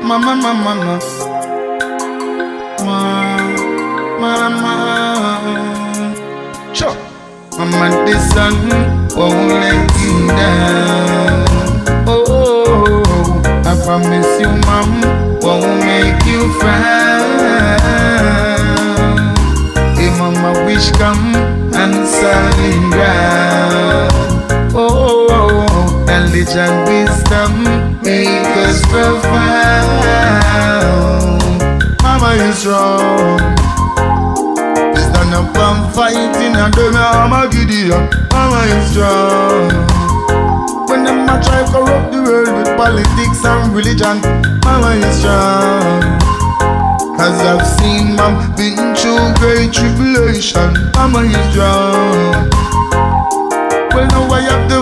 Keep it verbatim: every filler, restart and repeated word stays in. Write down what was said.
Mama, mama, mama, mama, mama. Sure. Mama, the sun won't let you down. Oh, I promise you, mom, won't make you frown. Hey, mama, wish come and solid ground. Oh, knowledge and wisdom make us profound. Mama is strong. Stand up and fight in a game of Armageddon. Mama is strong. When them a try corrupt the world with politics and religion, Mama is strong. Cause I've seen mom been through great tribulation. Mama is strong. Well, now I have the